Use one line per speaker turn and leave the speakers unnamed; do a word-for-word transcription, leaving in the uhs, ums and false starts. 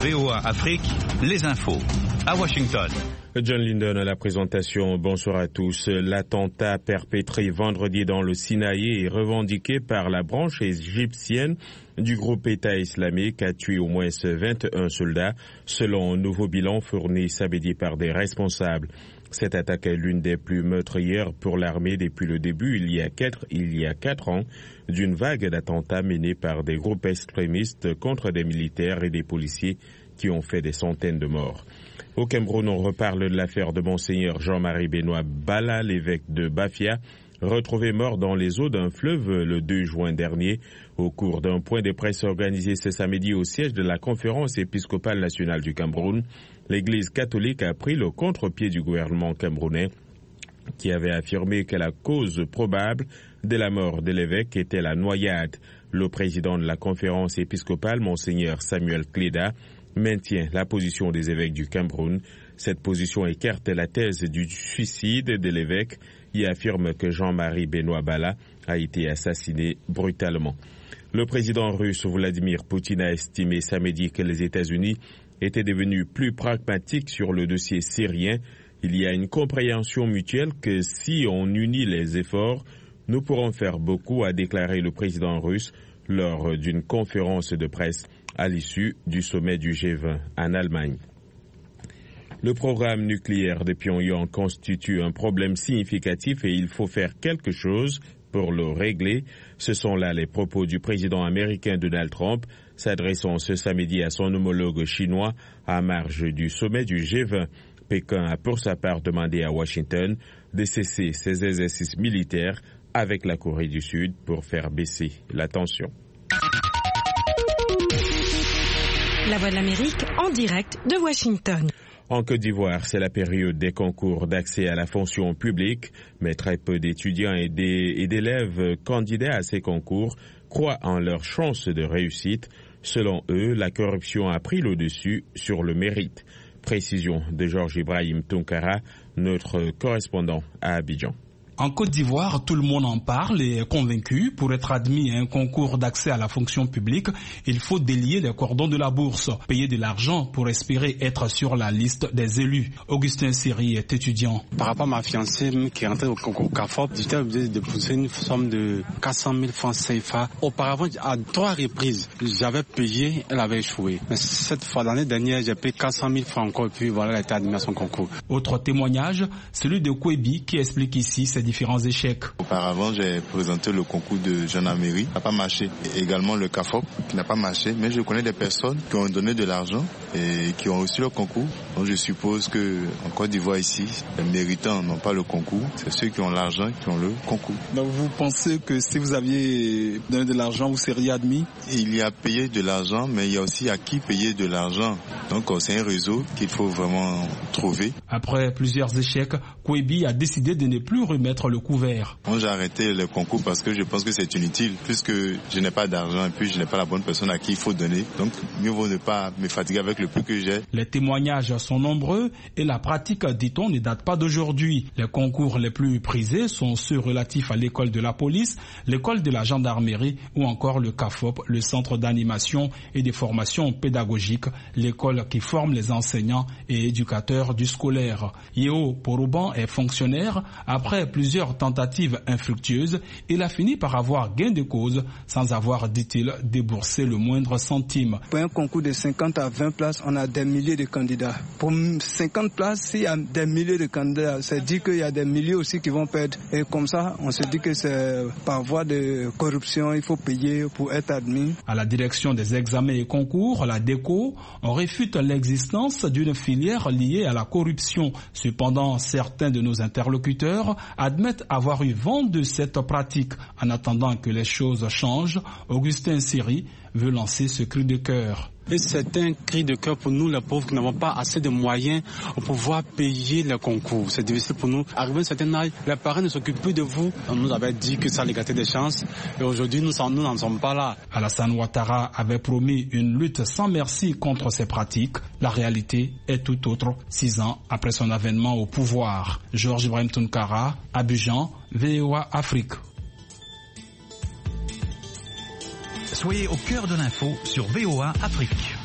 V O A Afrique, les infos. À Washington.
John Linden à la présentation. Bonsoir à tous. L'attentat perpétré vendredi dans le Sinaï et revendiqué par la branche égyptienne du groupe État islamique a tué au moins vingt et un soldats, selon un nouveau bilan fourni samedi par des responsables. Cette attaque est l'une des plus meurtrières pour l'armée depuis le début, il y a quatre, il y a quatre ans, d'une vague d'attentats menés par des groupes extrémistes contre des militaires et des policiers qui ont fait des centaines de morts. Au Cameroun, on reparle de l'affaire de Monseigneur Jean-Marie Benoît Bala, l'évêque de Bafia, retrouvé mort dans les eaux d'un fleuve le deux juin dernier. Au cours d'un point de presse organisé ce samedi au siège de la Conférence épiscopale nationale du Cameroun, l'Église catholique a pris le contre-pied du gouvernement camerounais qui avait affirmé que la cause probable de la mort de l'évêque était la noyade. Le président de la Conférence épiscopale, Monseigneur Samuel Cléda, maintient la position des évêques du Cameroun. Cette position écarte la thèse du suicide de l'évêque et affirme que Jean-Marie Benoît Bala a été assassiné brutalement. Le président russe Vladimir Poutine a estimé samedi que les États-Unis étaient devenus plus pragmatiques sur le dossier syrien. Il y a une compréhension mutuelle que si on unit les efforts, nous pourrons faire beaucoup, a déclaré le président russe lors d'une conférence de presse à l'issue du sommet du G vingt en Allemagne. Le programme nucléaire de Pyongyang constitue un problème significatif et il faut faire quelque chose pour le régler. Ce sont là les propos du président américain Donald Trump, s'adressant ce samedi à son homologue chinois à marge du sommet du G vingt. Pékin a pour sa part demandé à Washington de cesser ses exercices militaires avec la Corée du Sud pour faire baisser la tension.
La Voix de l'Amérique en direct de Washington.
En Côte d'Ivoire, c'est la période des concours d'accès à la fonction publique, mais très peu d'étudiants et d'élèves candidats à ces concours croient en leurs chances de réussite. Selon eux, la corruption a pris le dessus sur le mérite. Précision de Georges Ibrahim Tunkara, notre correspondant à Abidjan.
En Côte d'Ivoire, tout le monde en parle et est convaincu. Pour être admis à un concours d'accès à la fonction publique, il faut délier les cordons de la bourse, payer de l'argent pour espérer être sur la liste des élus. Augustin Siri est étudiant.
Par rapport à ma fiancée qui est rentrée au concours C A F O P, j'étais obligé de pousser une somme de quatre cent mille francs C F A. Auparavant, à trois reprises, j'avais payé, elle avait échoué. Mais cette fois, l'année dernière, j'ai payé quatre cent mille francs encore et puis voilà, elle a été admise à son concours.
Autre témoignage, celui de Kwebi qui explique ici ses différents échecs.
Auparavant, j'ai présenté le concours de gendarmerie, ça n'a pas marché. Et également le C A F O P qui n'a pas marché, mais je connais des personnes qui ont donné de l'argent et qui ont reçu le concours. Donc je suppose qu'en Côte d'Ivoire ici, les méritants n'ont pas le concours, c'est ceux qui ont l'argent qui ont le concours.
Donc vous pensez que si vous aviez donné de l'argent, vous seriez admis?
Il y a payé de l'argent, mais il y a aussi à qui payer de l'argent. Donc c'est un réseau qu'il faut vraiment trouver.
Après plusieurs échecs, Kwebi a décidé de ne plus remettre le couvert.
Moi, j'ai arrêté le concours parce que je pense que c'est inutile, puisque je n'ai pas d'argent et puis je n'ai pas la bonne personne à qui il faut donner. Donc, mieux vaut ne pas me fatiguer avec le peu que j'ai.
Les témoignages sont nombreux et la pratique, dit-on, ne date pas d'aujourd'hui. Les concours les plus prisés sont ceux relatifs à l'école de la police, l'école de la gendarmerie ou encore le C A F O P, le centre d'animation et de formation pédagogique, l'école qui forme les enseignants et éducateurs du scolaire. Yeo Poroban est fonctionnaire. Après plusieurs tentatives infructueuses, il a fini par avoir gain de cause sans avoir, dit-il, déboursé le moindre centime.
Pour un concours de cinquante à vingt places, on a des milliers de candidats. Pour cinquante places, s'il y a des milliers de candidats, ça dit qu'il y a des milliers aussi qui vont perdre. Et comme ça, on se dit que c'est par voie de corruption, il faut payer pour être admis.
À la direction des examens et concours, la DECO, on réfute l'existence d'une filière liée à la corruption. Cependant, certains de nos interlocuteurs admettent avoir eu vent de cette pratique. En attendant que les choses changent, Augustin Siri veut lancer ce cri de cœur.
Et c'est un cri de cœur pour nous, les pauvres, qui n'avons pas assez de moyens pour pouvoir payer les concours. C'est difficile pour nous. Arrivé à un certain âge, les parents ne s'occupent plus de vous. On nous avait dit que ça allait gâter des chances. Et aujourd'hui, nous n'en sommes pas là.
Alassane Ouattara avait promis une lutte sans merci contre ces pratiques. La réalité est tout autre, six ans après son avènement au pouvoir. Georges Ibrahim Tunkara, Abidjan, V O A Afrique.
Soyez au cœur de l'info sur V O A Afrique.